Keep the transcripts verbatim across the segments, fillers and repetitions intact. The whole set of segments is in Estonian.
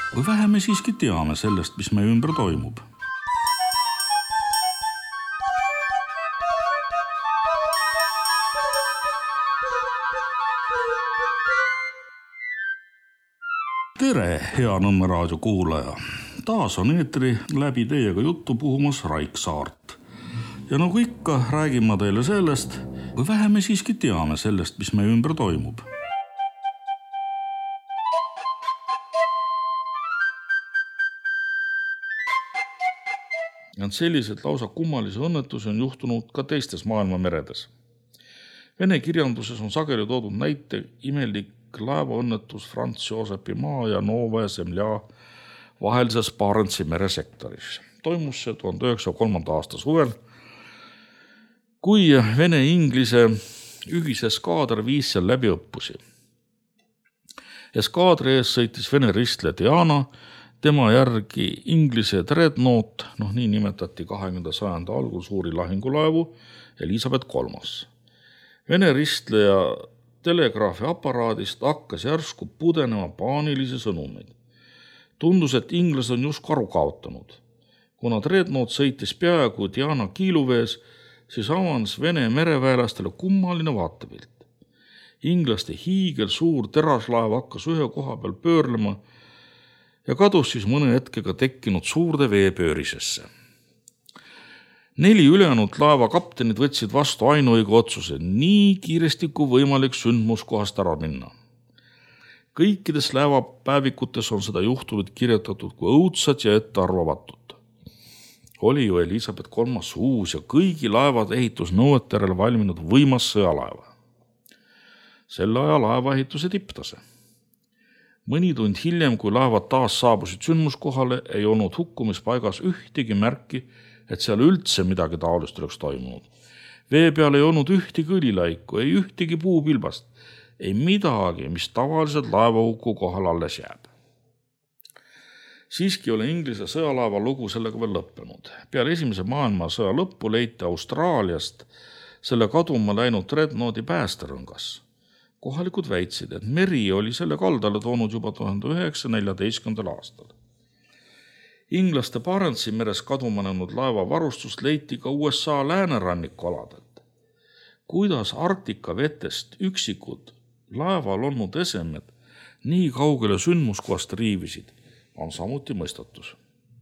Või vähe me siiski teame sellest, mis meie ümber toimub. Tere, hea Nõmme raadio kuulaja! Taas on eetri läbi teiega juttu puhumas Raik Saart. Ja nagu ikka, räägin ma teile sellest, või vähe me siiski teame sellest, mis meie ümber toimub. Ent sellised lausa kummalisi õnnetusi on juhtunud ka teistes maailma meredes. Vene kirjanduses on sageli toodud näite imelik laevaõnnetus Franz Josepi maa ja Novaya Zemlja vahelises Barentsi meresektoris. Toimus see tuhande üheksasaja kolmanda aasta suvel, kui Vene-Inglise ühise eskaader viis seal läbi õppusi. Eskaadri ees sõitis Vene ristleja Diana, tema järgi Inglise Dreadnought, noh nii nimetati kahekümnenda sajandi algul suuri lahingulaevu, Elizabeth kolmas. Vene ristleja telegraafi aparaadist hakkas järsku pudenema paanilisi sõnumeid. Tundus, et inglased on just karu kaotanud. Kuna Dreadnought sõitis peaaegu Diana kiiluvees, siis avanes Vene mereväelastele kummaline vaatepilt. Inglaste hiigel suur teraslaev hakkas ühe koha peal pöörlema ja kadus siis mõne hetkega tekkinud suurde veepöörisesse. Neli ülejäänud laeva kaptenid võtsid vastu ainuõige otsuse, nii kiiresti kui võimalik sündmuskohast ära minna. Kõikides laevapäevikutes on seda juhtunut kirjutatud kui õudsat ja ettearvavatut. Oli ju Elizabeth kolmas uus ja kõigi laevad ehitusnõuete järel valminud võimas sõjalaeva. Selle aja laevaehituse tipptase. Mõni tund hiljem, kui laevad taas saabusid sündmuskohale, ei olnud hukkumispaigas ühtegi märki, et seal üldse midagi taolist oleks toimunud. Vee peal ei olnud ühtegi õlilaiku, ei ühtegi puupilbast, ei midagi, mis tavaliselt laevahuku kohal alles jääb. Siiski oli Inglise sõjalaeva lugu sellega veel lõppenud. Peale esimese maailmasõja lõppu leiti Austraaliast selle kaduma läinud Dreadnoughti päästerõngas. Kohalikud väitsid, et meri oli selle kaldale toonud juba tuhande üheksasaja neljateistkümnendal aastal. Inglaste Barentsi meres kaduma läinud laeva varustust leiti ka U S A lääneranniku aladelt. Kuidas Arktika vetest üksikud laeval olnud esemed nii kaugele sündmuskohast riivisid, on samuti mõistatus.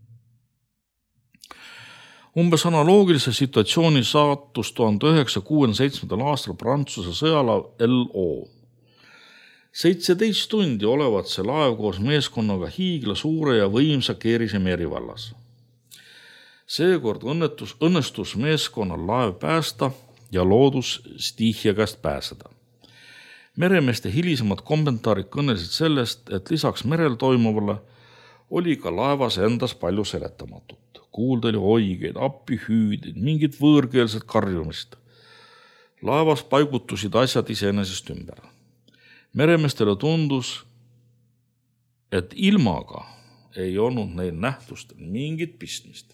Umbes analoogilise situatsiooni saatus tuhande üheksasaja kuuekümne seitsmendal aastal Prantsuse sõjalaev L O. seitseteist tundi olevat see laev koos meeskonnaga hiigla suure ja võimsa Keerise merivallas. Seekord õnnetus, õnnestus meeskonnal laev päästa ja loodus stiihia käest pääseda. Meremeeste hilisemad kommentaarid kõnelesid sellest, et lisaks merel toimuvale oli ka laevas endas palju seletamatut. Kuulda oli oigeid, appihüüdeid, mingit võõrkeelset karjumist. Laevas paigutusid asjad iseenesest ümber. Meremeestele tundus, et ilmaga ei olnud neil nähtust mingit pistmist.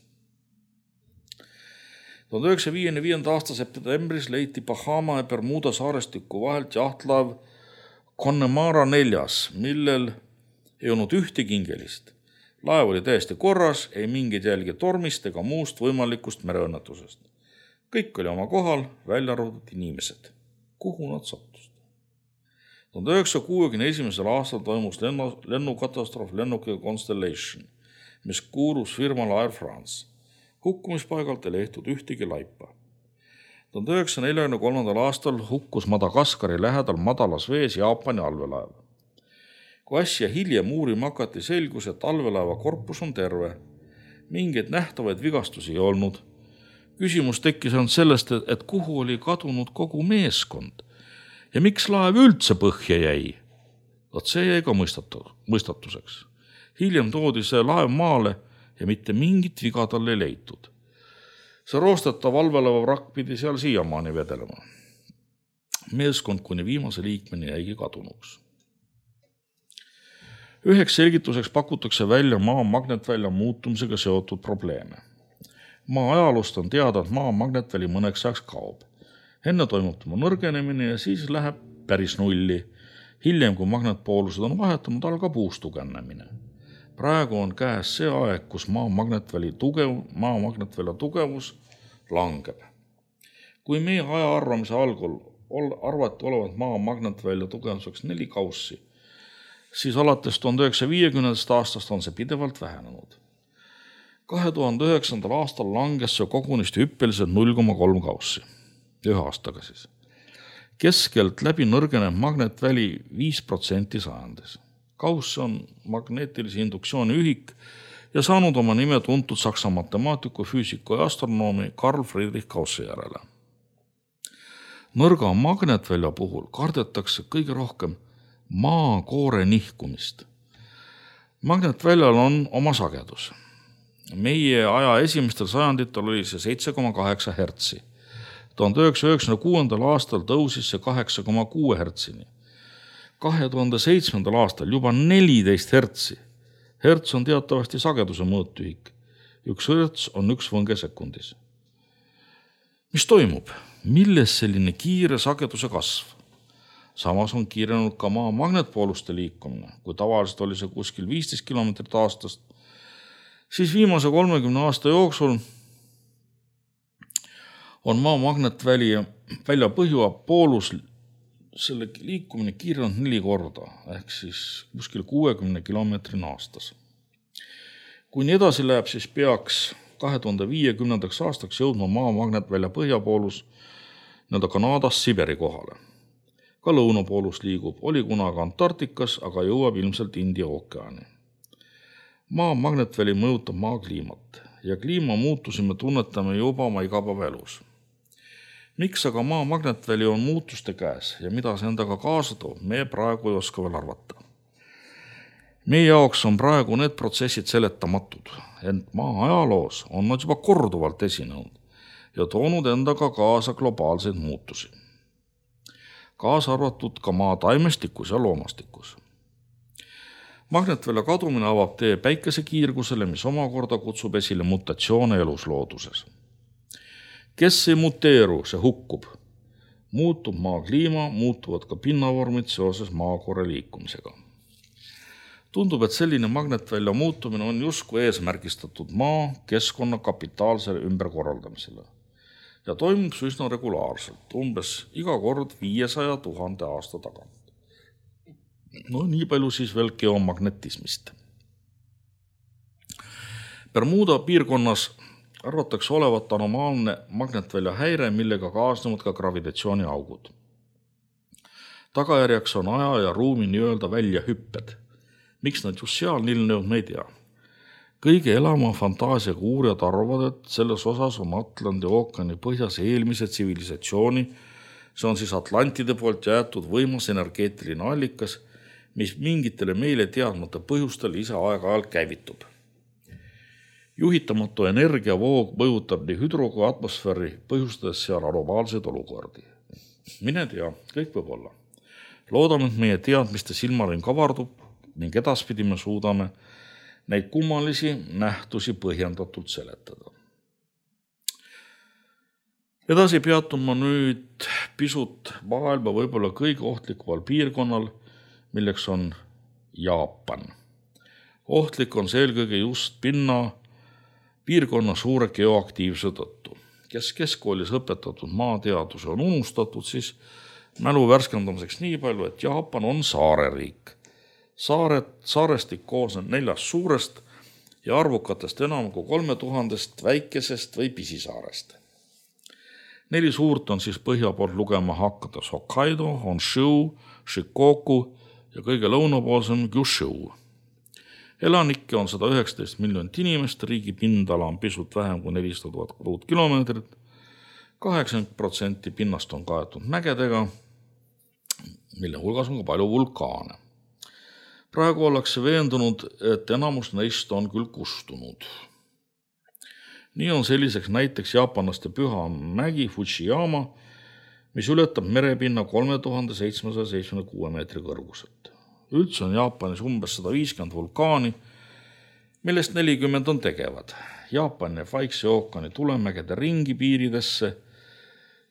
tuhande üheksasaja viiekümne viienda aasta septembris leiti Bahama ja Bermuda saarestiku vahelt jahtlaev Connemara neljas, millel ei olnud ühtegi ingelist. Laev oli täiesti korras, ei mingid jälgi tormist ega muust võimalikust mereõnnetusest. Kõik oli oma kohal, välja arvatud inimesed. Kuhu nad sattusid? tuhande üheksasaja kuuekümne esimesel aastal toimus lennukatastroof lennukiga Constellation, mis kuulus firmale Air France. Hukkumispaigalt ei leitud ühtegi laipa. tuhande üheksasaja neljakümne kolmandal aastal hukkus Madagaskari lähedal madalas vees Jaapani allveelaev. Kui äsja hiljem uurima hakati, selgus, et allveelaeva korpus on terve. Mingeid nähtavaid vigastusi ei olnud. Küsimus tekkis ainult sellest, et kuhu oli kadunud kogu meeskond ja miks laev üldse põhja jäi. Vot see jäi ka mõistatuseks. Hiljem toodi see laev maale ja mitte mingit viga tal ei leitud. See roostetav allveelaeva vrakk pidi seal siiamaani vedelema. Meeskond kuni viimase liikmeni jäigi kadunuks. Üheks selgituseks pakutakse välja maa magnetvälja muutumisega seotud probleeme. Maa ajalust on teada, et maa magnetväli mõneks ajaks kaob. Enne toimub tema nõrgenemine ja siis läheb päris nulli. Hiljem, kui magnetpoolused on vahetunud, algab uus tugevnemine. praegu on käes see aeg, kus maa magnetväli tugev, maa magnetvälja tugevus langeb. Kui meie aja arvamise algul arvati olevat maa magnetvälja tugevuseks neli kaussi, siis alates tuhande üheksasaja viiekümnendast aastast on see pidevalt vähenenud. kahe tuhande üheksandal aastal langes see kogunisti hüppeliselt null koma kolm kaussi, ühe aastaga siis. Keskelt läbi nõrgenev magnetväli viis protsenti sajandis. Kauss on magneetilise induktsiooni ühik ja saanud oma nime tuntud saksa matemaatiku, füüsiku ja astronoomi Carl Friedrich Gaussi järele. Nõrga magnetvälja puhul kardetakse kõige rohkem maakoore nihkumist. Magnetväljal on oma sagedus. Meie aja esimestel sajanditel oli see seitse koma kaheksa hertsi. tuhande üheksasaja üheksakümne kuuendal aastal tõusis see kaheksa koma kuus hertsini. kahe tuhande seitsmendal aastal juba neliteist hertsi. Herts on teatavasti sageduse mõõtühik. Üks herts on üks võnge sekundis. Mis toimub? Milles selline kiire sageduse kasv? Samas on kiirenud ka maa magnetpooluste liikumine. Kui tavaliselt oli see kuskil viisteist kilomeetrit aastast, siis viimase kolmekümne aasta jooksul on maa magnetväli välja põhja poolus selle liikumine kiirenud neli korda, ehk siis kuskil kuuekümne kilomeetrin aastas. Kui nii edasi läheb, siis peaks kahe tuhande viiekümnendaks aastaks jõudma maa magnetvälja põhjapoolus nõnda Kanadast Siberi kohale. Ka lõunapoolus liigub, oli kunagi Antarktikas, aga jõuab ilmselt India ookeani. Maa magnetväli mõjutab maa kliimat ja kliimamuutusi me tunnetame juba oma igapäevaelus. Miks aga maa magnetväli on muutuste käes ja mida see endaga kaasa toob, me praegu ei oska veel arvata. Meie jaoks on praegu need protsessid seletamatud, ent maa ajaloos on nad juba korduvalt esinenud ja toonud endaga kaasa globaalseid muutusi. Kaasa arvatud ka maa taimestikus ja loomastikus. Magnetvälja kadumine avab tee päikesekiirgusele, mis omakorda kutsub esile mutatsioone eluslooduses. Kes ei muteeru, see hukkub. Muutub maa kliima, muutuvad ka pinnavormid seoses maakoore liikumisega. Tundub, et selline magnetvälja muutumine on justkui eesmärgistatud maa keskkonna kapitaalsele ümberkorraldamisele ja toimub üsna regulaarselt, umbes iga kord viiesaja tuhande aasta tagant. No nii palju siis veel geomagnetismist. Bermuda piirkonnas arvatakse olevat anomaalne magnetvälja häire, millega kaasnevad ka gravitatsiooniaugud. Tagajärjeks on aja ja ruumi nii-öelda väljahüpped. Miks nad just seal ilmnevad, me ei tea. Kõige elama fantaasiaga uurijad arvavad, et selles osas on Atlandi ookeani põhjas eelmise tsivilisatsiooni, see on siis atlantide poolt jäetud võimas energeetiline allikas, mis mingitele meile teadmata põhjustel ise aeg-ajalt käivitub. Juhitamatu energiavoog mõjutab nii hüdro- kui atmosfääri, põhjustades seal anomaalseid olukordi. Mine tea, kõik võib olla. Loodame, et meie teadmiste silmarin kavardub ning edaspidi me suudame neid kummalisi nähtusi põhjendatult seletada. Edasi peatun ma nüüd pisut maailma võib-olla kõige ohtlikumal piirkonnal, milleks on Jaapan. Ohtlik on see eelkõige just pinna piirkonna suure geoaktiivse tõttu. Kes keskkoolis õpetatud maateaduse on unustatud, siis mälu värskendamiseks nii palju, et Jaapan on saareriik. Saared, saarestik koosneb neljast suurest ja arvukatest enam kui kolme tuhandest väikesest või pisisaarest. Neli suurt on siis põhja poolt lugema hakkates Hokkaido, Honshu, Shikoku ja kõige lõunapoolsem Kyushu. Elanikke on sada üheksateist miljonit inimest, riigi pindala on pisut vähem kui nelisada tuhat ruutkilomeetrit, kaheksakümmend protsenti pinnast on kaetud mägedega, mille hulgas on ka palju vulkaane. Praegu ollakse veendunud, et enamus neist on küll kustunud. Nii on selliseks näiteks jaapanlaste püha mägi Fujiyama, mis ületab merepinna kolme tuhande seitsmesaja seitsmekümne kuue meetri kõrguselt. Üldse on Jaapanis umbes sada viiskümmend vulkaani, millest nelikümmend on tegevad. Jaapan jääb Vaikse ookeani tulemägede ringi piiridesse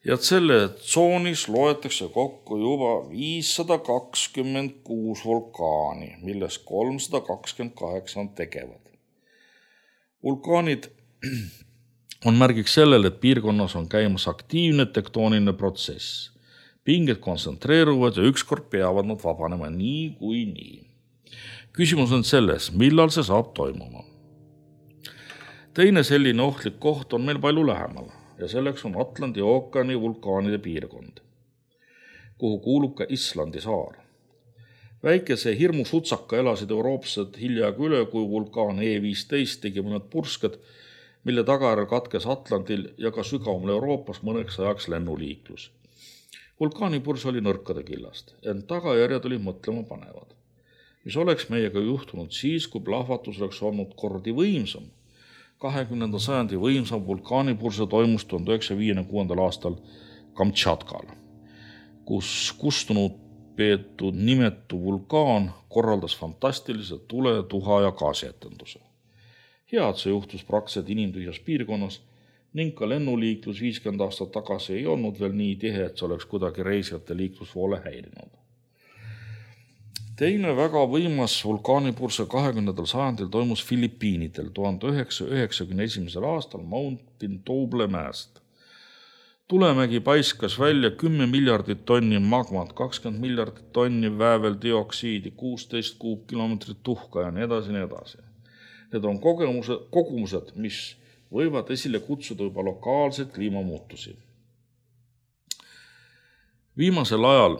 ja selle tsoonis loetakse kokku juba viissada kakskümmend kuus vulkaani, millest kolmsada kakskümmend kaheksa on tegevad. Vulkaanid on märgiks sellele, et piirkonnas on käimas aktiivne tektooniline protsess. Pinged kontsentreeruvad ja ükskord peavad nad vabanema nii kui nii. Küsimus on selles, millal see saab toimuma. Teine selline ohtlik koht on meil palju lähemal ja selleks on Atlandi ookeani vulkaanide piirkond, kuhu kuulub ka Islandi saar. Väikese hirmusutsaka elasid euroopsed hiljaaegu üle, kui vulkaan E viisteist tegi mõned pursked, mille tagajärjel katkes Atlandil ja ka sügavamal Euroopas mõneks ajaks lennuliiklus. Vulkaanipurs oli nõrkade killast, ent tagajärjed olid mõtlema panevad. Mis oleks meiega juhtunud siis, kui plahvatus oleks olnud kordi võimsam? kahekümnenda sajandi võimsam vulkaanipurse toimus tuhande üheksasaja viiekümne kuuendal aastal Kamtšatkal, kus kustunud peetud nimetu vulkaan korraldas fantastilise tule, tuha ja gaasietenduse. Head see juhtus praktiliselt inimtühjas piirkonnas ning ka lennuliiklus viiskümmend aastat tagasi ei olnud veel nii tihe, et see oleks kuidagi reisijate liiklusvoole häirinud. Teine väga võimas vulkaanipurse kahekümnendal sajandil toimus Filipiinidel tuhande üheksasaja üheksakümne esimesel aastal Mount Pintoble mäest. Tulemägi paiskas välja kümme miljardit tonni magmat, kakskümmend miljardit tonni vääveldioksiidi, kuusteist kuupkilomeetrit tuhka ja nii edasi ja nii edasi. Need on kogemused, kogumused, mis võivad esile kutsuda juba lokaalseid kliimamuutusi. Viimasel ajal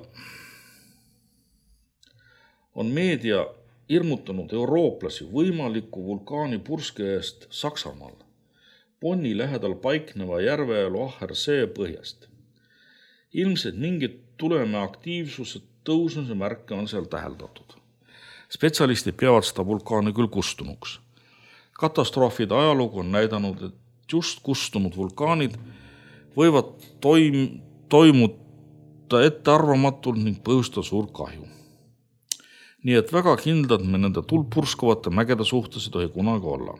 on meedia hirmutanud eurooplasi võimaliku vulkaanipurske eest Saksamaal, Bonni lähedal paikneva järve Loacher-see põhjast. Ilmselt mingid tuleme aktiivsuse tõusmise märke on seal täheldatud. Spetsialistid peavad seda vulkaani küll kustunuks. Katastroofide ajalugu on näidanud, et just kustunud vulkaanid võivad toim, toimuda ettearvamatult ning põhjustada suur kahju. Nii et väga kindlad me nende tulpurskavate mägede suhtes ei tohi kunagi olla.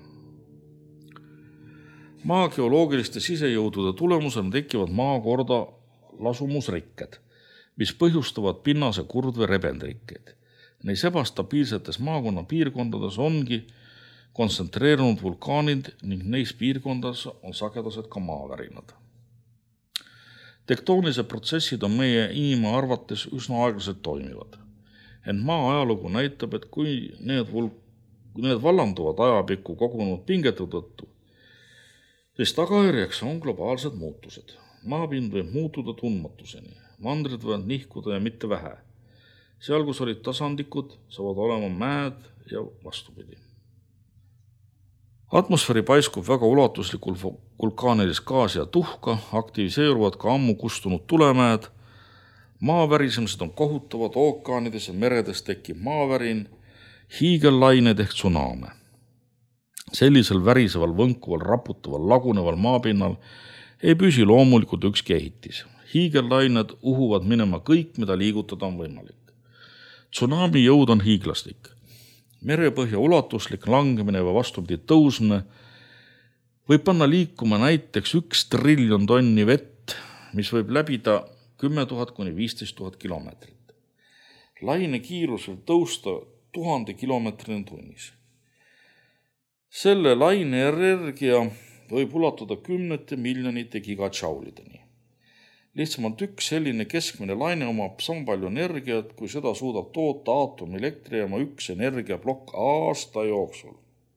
Maa geoloogiliste sisejõudude tulemusel tekivad maakorda lasumusrikked, mis põhjustavad pinnase kurdve rebendrikkeid. Neis ebastabiilsetes maakonna piirkondades ongi kontsentreerunud vulkaanid ning neis piirkondades on sagedased ka maavärinad. Tektoonised protsessid on meie inimese arvates üsna aeglaselt toimivad. Ent maa ajalugu näitab, et kui need, vul- need vallanduvad ajapikku kogunud pingete tõttu, siis tagajärjeks on globaalsed muutused. Maapind võib muutuda tundmatuseni, mandrid võivad nihkuda ja mitte vähe. Seal, kus olid tasandikud, saavad olema mäed ja vastupidi. Atmosfääri paiskub väga ulatuslikul vulkaanilist gaasi ja tuhka, aktiviseeruvad ka ammu kustunud tulemäed. Maavärisemised on kohutavad, ookeanides ja meredes tekib maavärin, hiigellained ehk tsuname. Sellisel väriseval, võnkuval, raputaval, laguneval maapinnal ei püsi loomulikult ükski ehitis. Hiigellained uhuvad minema kõik, mida liigutada on võimalik. Tsunami jõud on hiiglaslik. Merepõhja ulatuslik langemine või vastupidi tõusmine võib panna liikuma näiteks üks triljon tonni vett, mis võib läbida kümme tuhat kuni viisteist tuhat kilomeetrit. Laine kiirus võib tõusta tuhande kilomeetrini tunnis. Selle laine energia võib ulatuda kümnete miljonite gigatšaulideni. Lihtsamalt üks selline keskmine laine omab sama palju energiat, kui seda suudab toota aatomilektrijaama üks energiaplokk aasta jooksul.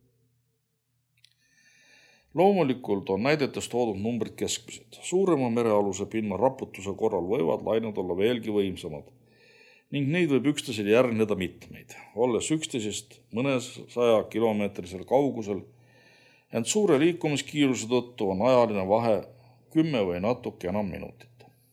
Loomulikult on näidetes toodud numbrid keskmised. Suurema merealuse pinna raputuse korral võivad lained olla veelgi võimsamad ning neid võib üksteisele järgneda mitmeid, olles üksteisest mõnesaja kilomeetrisel kaugusel, ent suure liikumiskiiruse tõttu on ajaline vahe kümme või natuke enam minutit.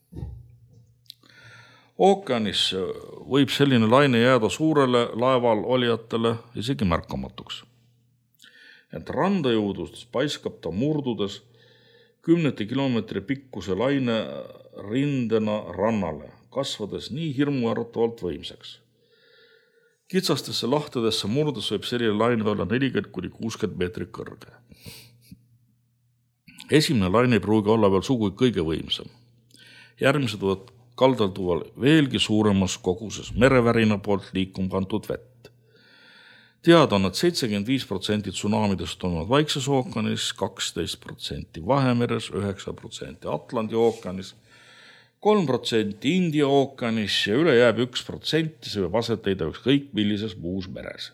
Ookeanis võib selline laine jääda suurele laeval olijatele isegi märkamatuks. Ent randa jõudus paiskab ta murdudes kümnete kilomeetri pikkuse laine rindena rannale, kasvades nii hirmuäratavalt võimsaks. Kitsastesse lahtedesse murdes võib selline laine olla nelikümmend kuni kuuskümmend meetrit kõrge. Esimene laine ei pruugi olla veel sugugi kõige võimsam. järgmised võivad kaldelduval veelgi suuremas koguses merevärina poolt liikuma kantud vett. Teada on, et seitsekümmend viis protsenti tsunamidest toimuvad Vaikses ookeanis, kaksteist protsenti Vahemeres, üheksa protsenti Atlandi ookeanis, kolm protsenti India ookeanis ja üle jääb üks protsenti, see võib aset leida ükskõik millises muus meres.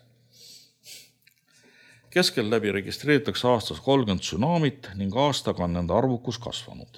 Keskelläbi registreeritakse aastas kolmkümmend tsunamit ning aastaga on nende arvukus kasvanud.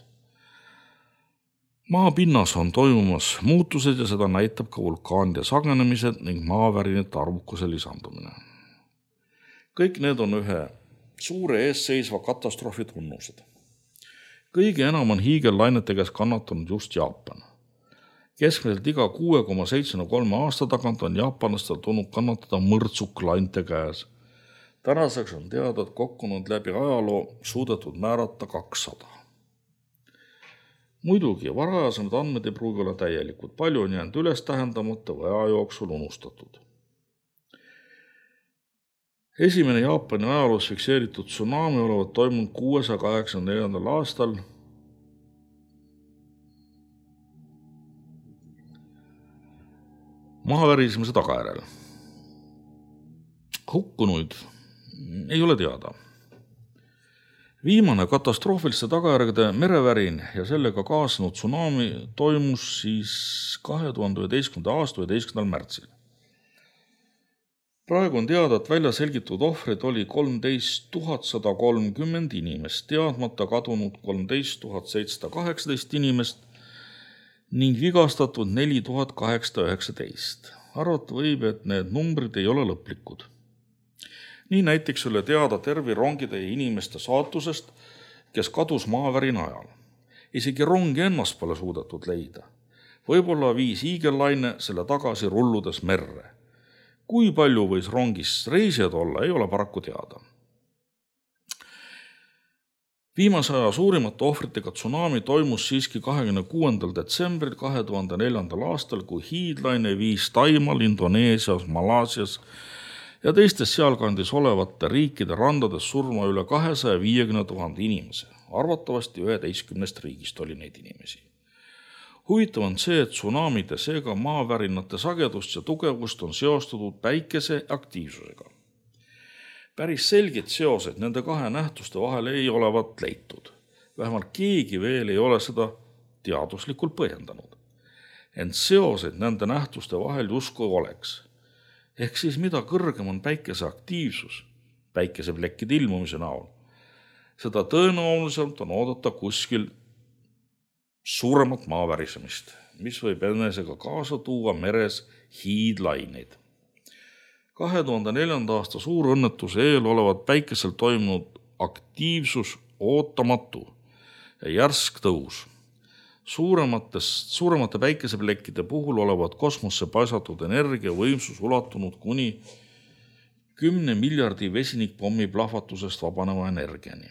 Maapinnas on toimumas muutused ja seda näitab ka vulkaanide sagenemised ning maavärinate arvukuse lisandumine. Kõik need on ühe suure eesseisva katastroofi tunnused. Kõige enam on hiigellainete käes kannatanud just Jaapan. Keskmiselt iga kuue koma seitsekümmend kolm aasta tagant on jaapanlastel tulnud kannatada mõrtsuklainte käes. Tänaseks on teada, et kokku on läbi ajaloo suudetud määrata kakssada. Muidugi, varajasemad andmed ei pruugi olla täielikud, palju on jäänud üles tähendamata või aja jooksul unustatud. Esimene Jaapani ajaloos fikseeritud tsunami olevat toimunud kuuesaja kaheksakümne neljandal aastal maavärisemise tagajärjel. Hukkunuid ei ole teada. Viimane katastroofiliste tagajärgede merevärin ja sellega kaasanud tsunami toimus siis kahe tuhande üheteistkümnenda aasta üheteistkümnendal märtsil. Praegu on teada, et välja selgitud ohvrid oli kolmteist tuhat sada kolmkümmend inimest, teadmata kadunud kolmteist tuhat seitsesada kaheksateist inimest ning vigastatud neli tuhat kaheksasada üheksateist. Arvata võib, et need numbrid ei ole lõplikud. Nii näiteks üle teada tervi rongide ja inimeste saatusest, kes kadus maavärina ajal. Isegi rongi ennast pole suudetud leida. Võib-olla viis hiigellaine selle tagasi rulludes merre. Kui palju võis rongis reisijad olla, ei ole paraku teada. Viimase aja suurimate ohvritega tsunami toimus siiski kahekümne kuuendal detsembril kahe tuhande neljandal aastal, kui hiidlaine viis Taimaal, Indoneesias, Malaasias ja teistes sealkandis olevate riikide randades surma üle kahesaja viiekümne tuhande inimese. Arvatavasti üheteistkümnest riigist oli neid inimesi. Huvitav on see, et tsunamide, seega maavärinate sagedust ja tugevust on seostatud päikese aktiivsusega. Päris selged seosed nende kahe nähtuste vahel ei olevat leitud. Vähemalt keegi veel ei ole seda teaduslikult põhjendanud. Ent seosed nende nähtuste vahel justkui oleks. Ehk siis mida kõrgem on päikese aktiivsus, päikeseplekkide ilmumise näol, seda tõenäoliselt on oodata kuskil suuremat maavärisemist, mis võib enesega kaasa tuua meres hiidlaineid. kahe tuhande neljanda aasta suurõnnetuse eel olevat päikesel toimunud aktiivsus ootamatu ja järsk tõus. Suurematest, suuremate päikeseplekkide puhul olevat kosmosse paisatud energia võimsus ulatunud kuni kümne miljardi vesinikpommi plahvatusest vabaneva energiani.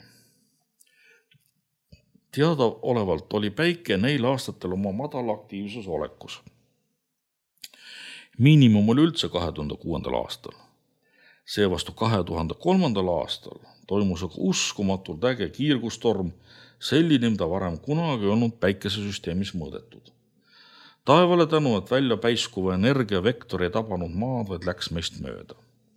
Teada olevalt oli päike neil aastatel oma madala aktiivsus olekus. Miinimum oli üldse kahe tuhande kuuendal aastal. Seevastu kahe tuhande kolmandal aastal toimus aga uskumatult äge kiirgustorm, selline, mida varem kunagi olnud päikesesüsteemis mõõdetud. Taevale tänu, et välja päiskuva energiavektor ei tabanud maad, vaid läks meist mööda.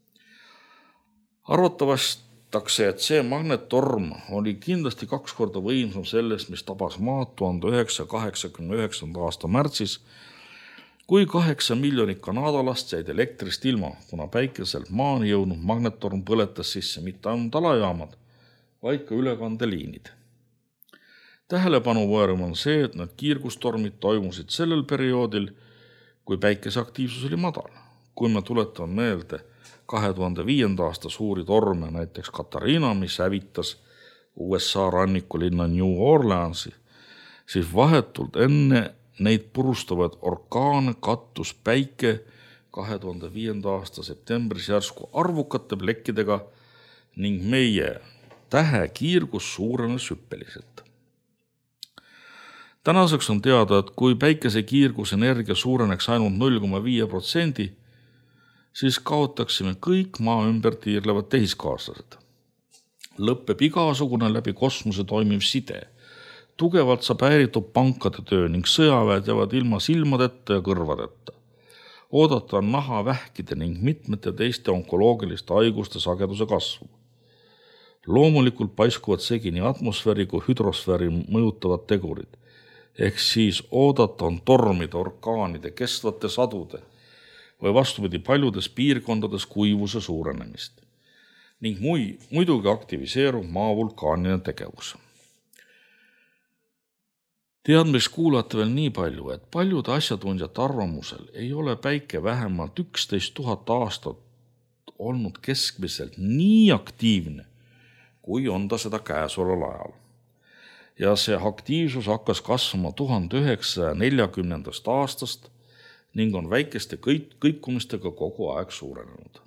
Arvatavastakse, et see magnettorm oli kindlasti kaks korda võimsam sellest, mis tabas maad tuhande üheksasaja kaheksakümne üheksanda aasta märtsis, kui kaheksa miljonit kanadalast jäid elektrist ilma, kuna päikeselt maani jõudnud magnettorm põletas sisse mitte ainult alajaamad, vaid ka ülekandeliinid. Tähelepanuväärim on see, et need kiirgustormid toimusid sellel perioodil, kui päikese aktiivsus oli madal. Kui me tuletame meelde kahe tuhande viienda aasta suuri torme, näiteks Katarina, mis hävitas U S A rannikulinna New Orleansi, siis vahetult enne neid purustavad orkaane kattus päike kahe tuhande viienda aasta septembris järsku arvukate plekkidega ning meie tähe kiirgus suurenes hüppeliselt. Tänaseks on teada, et kui päikese kiirgusenergia suureneks ainult null koma viis protsenti, siis kaotaksime kõik maa ümber tiirlevad tehiskaaslased. Lõppeb igasugune läbi kosmose toimiv side, Tugevalt saab häiritud pankade töö ning sõjaväed jäävad ilma silmadeta ja kõrvadeta. Oodata on nahavähkide ning mitmete teiste onkoloogiliste haiguste sageduse kasvu. Loomulikult paiskuvad segi nii atmosfääri kui hüdrosfääri mõjutavad tegurid, ehk siis oodata on tormide, orkaanide, kestvate sadude või vastupidi paljudes piirkondades kuivuse suurenemist ning mui, muidugi aktiviseerub maavulkaanine tegevus. Teadmiseks kuulata veel nii palju, et paljude asjatundjate arvamusel ei ole päike vähemalt üksteist tuhat aastat olnud keskmiselt nii aktiivne, kui on ta seda käesoleval ajal. Ja see aktiivsus hakkas kasvama tuhande üheksasaja neljakümnendast aastast ning on väikeste kõik, kõikumistega kogu aeg suurenenud.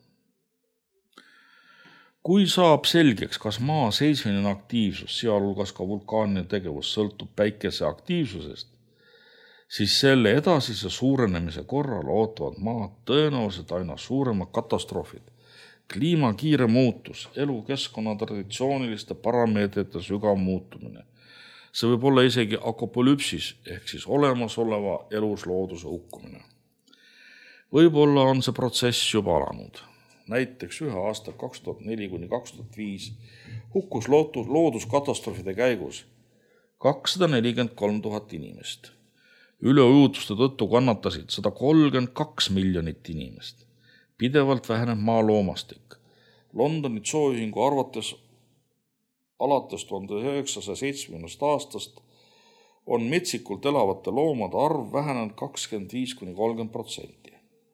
Kui saab selgeks, kas maa seismine aktiivsus, sealhulgas ka vulkaanine tegevus sõltub päikese aktiivsusest, siis selle edasise suurenemise korral ootavad maad tõenäoliselt aina suuremad katastroofid, kliima kiire muutus, elukeskkonna traditsiooniliste parameetrite sügav muutumine. See võib olla isegi akopolüpsis ehk siis olemasoleva eluslooduse hukkumine. Võib-olla on see protsess juba alanud. Näiteks ühe aasta kaks tuhat neli kuni kaks tuhat viis hukkus looduskatastroofide käigus kakssada nelikümmend kolm tuhat inimest. Üleujutuste tõttu kannatasid sada kolmkümmend kaks miljonit inimest. Pidevalt väheneb maa loomastik. Londoni zooühingu arvates alates tuhande üheksasaja seitsmekümnendast aastast on metsikult elavate loomade arv vähenenud kakskümmend viis kuni kolmkümmend protsenti.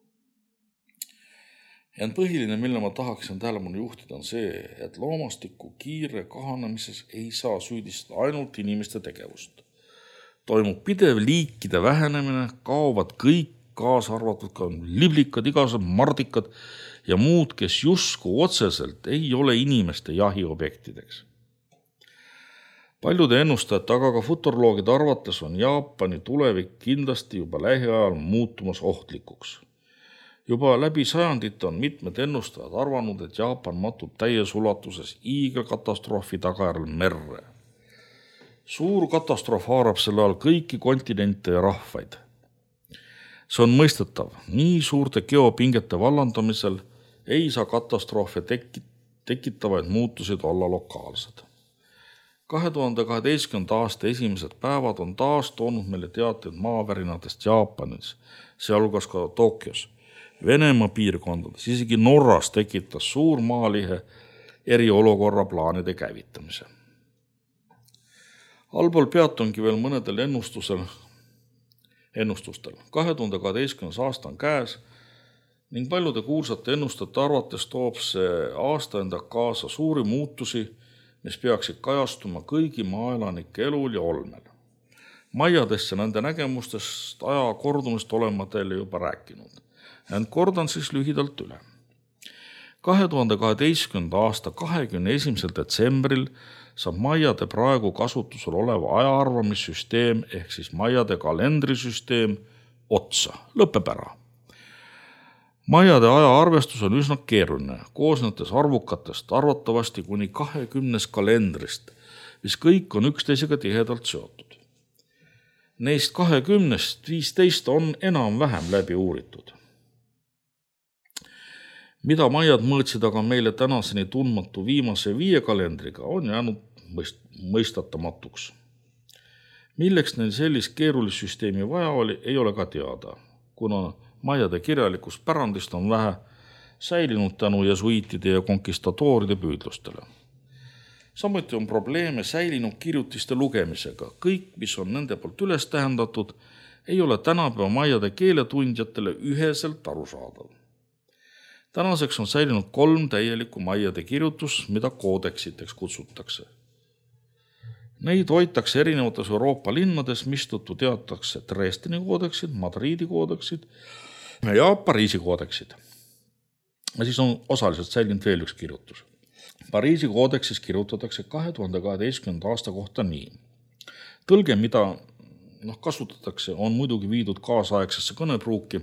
Ja põhiline, mille ma tahaksin tähelepanu juhtida, on see, et loomastiku kiire kahanemises ei saa süüdistada ainult inimeste tegevust. Toimub pidev liikide vähenemine, kaovad kõik, kaasa arvatud ka liblikad, igasugused mardikad ja muud, kes justkui otseselt ei ole inimeste jahiobjektideks. Paljude ennustajate, aga ka futuroloogide arvates on Jaapani tulevik kindlasti juba lähiajal muutumas ohtlikuks. Juba läbi sajandite on mitmed ennustajad arvanud, et Jaapan matub täies ulatuses hiigelkatastroofi tagajärjel merre. Suur katastroof haarab selle all kõiki kontinente ja rahvaid. See on mõistetav. Nii suurte geopingete vallandamisel ei saa katastroofe tekitavaid muutusid olla lokaalsed. kahe tuhande kaheteistkümnenda aasta esimesed päevad on taas toonud meile teateid maavärinatest Jaapanis, sealhulgas ka Tokyos. Venemaa piirkondades, isegi Norras tekitas suur maalihe eriolukorra plaanide käivitamise. Allpool peatungi veel mõnedel ennustusel, ennustustel. kahe tuhande kaheteistkümnes aasta on käes ning paljude kuulsate ennustajate arvates toob see aasta enda kaasa suuri muutusi, mis peaksid kajastuma kõigi maaelanike elul ja olmel. Maiadesse nende nägemustest aja kordumist olema teile juba rääkinud. Ent kordan siis lühidalt üle. kahe tuhande kaheteistkümnenda aasta kahekümne esimesel detsembril saab Maiade praegu kasutusel oleva ajaarvamissüsteem ehk siis Maiade kalendrisüsteem otsa, lõpeb ära. Maiade ajaarvestus on üsna keeruline, koosnetes arvukatest arvatavasti kuni kahekümnest kalendrist, mis kõik on üksteisega tihedalt seotud. Neist kahekümnest viisteist on enam-vähem läbi uuritud. Mida Maiad mõõtsid aga meile tänaseni tundmatu viimase viie kalendriga, on jäänud mõist, mõistatamatuks. Milleks neil sellist keerulist süsteemi vaja oli, ei ole ka teada, kuna Maiade kirjalikust pärandist on vähe säilinud tänu jesuiitide ja konkistadooride püüdlustele. Samuti on probleeme säilinud kirjutiste lugemisega. Kõik, mis on nende poolt üles tähendatud, ei ole tänapäeva Maiade keeletundjatele üheselt arusaadav. Tänaseks on säilinud kolm täielikku Maiade kirjutus, mida koodeksiteks kutsutakse. Neid hoitakse erinevates Euroopa linnades, mistõttu teatakse Dresdeni koodeksid, Madriidi koodeksid ja Pariisi koodeksid. Ja siis on osaliselt säilinud veel üks kirjutus. Pariisi koodeksis kirjutatakse kahe tuhande kaheteistkümnenda aasta kohta nii. Tõlge, mida noh, kasutatakse, on muidugi viidud kaasaegsesse kõnepruuki,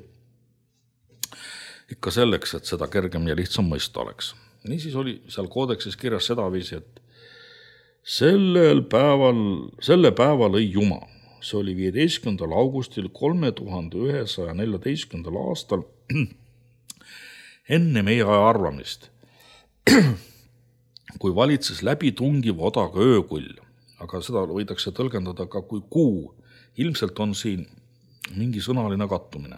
ikka selleks, et seda kergem ja lihtsam mõista oleks. Niisiis oli seal koodeksis kirjas sedaviisi, et sellel päeval, selle päeva lõi Jumal. See oli viieteistkümnendal augustil kolme tuhande ühesaja neljateistkümnendal aastal enne meie aja arvamist, kui valitses läbitungiva odaga öökull, aga seda võidakse tõlgendada ka kui kuu. Ilmselt on siin mingi sõnaline kattumine.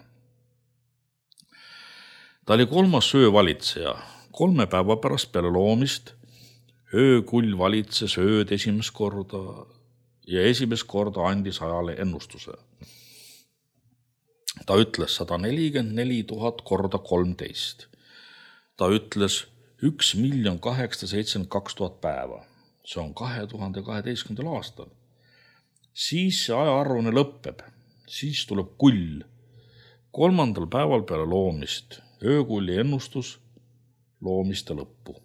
Ta oli kolmas öövalitseja. Kolme päeva pärast peale loomist öökull valitses ööd esimest korda ja esimest korda andis ajale ennustuse. Ta ütles sada nelikümmend neli tuhat korda kolmteist. Ta ütles üks miljon kaheksasada seitsekümmend kaks tuhat päeva. See on kahe tuhande kaheteistkümnendal aastal. Siis see ajaarvune lõppeb. Siis tuleb kull. Kolmandal päeval peale loomist. Öökulli ennustus loomiste lõppu.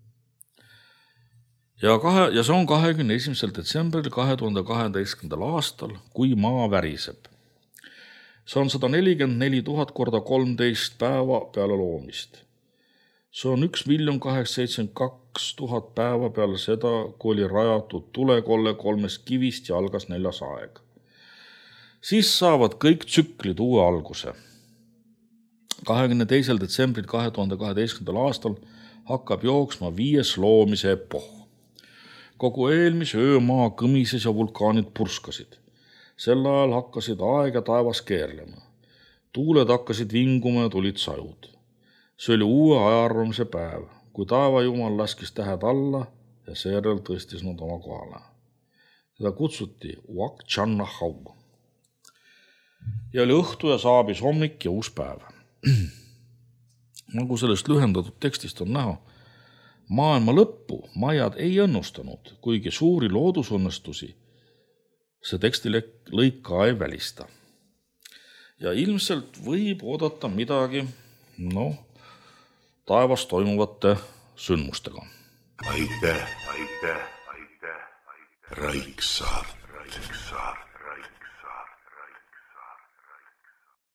Ja, kahe, ja see on kahekümne esimesel detsembril kahe tuhande kaheteistkümnendal aastal, kui maa väriseb. See on sada nelikümmend neli tuhat korda kolmteist päeva peale loomist. See on üks miljon kaheksasada seitsekümmend kaks tuhat päeva peale seda, kui oli rajatud tulekolle kolmest kivist ja algas neljas aeg. Siis saavad kõik tsüklid uue alguse. kahekümne teisel detsembril kahe tuhande kaheteistkümnendal aastal hakkab jooksma viies loomise epoh. Kogu eelmise öömaa kõmises ja vulkaanid purskasid. Sel ajal hakkasid aeg ja taevas keerlema. Tuuled hakkasid vinguma ja tulid sajud. See oli uue ajaarvamise päev, kui taevajumal laskis tähed alla ja seejärel tõstis nad oma kohale. Seda kutsuti Wak Chanahau. Ja oli õhtu ja saabis hommik ja uus päev. Nagu sellest lühendatud tekstist on näha, maailma lõppu majad ei õnnustanud, kuigi suuri loodusõnnestusi see tekstilõik ka ei välista. Ja ilmselt võib oodata midagi, noh, taevas toimuvate sündmustega. Aitäh, aitäh, aitäh, aitäh. Raiksaart, Raiksaart.